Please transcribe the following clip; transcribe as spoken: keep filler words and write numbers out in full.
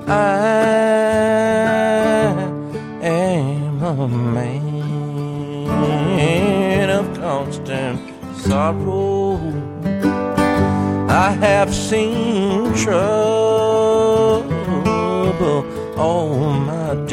I am a man of constant sorrow. I have seen trouble all my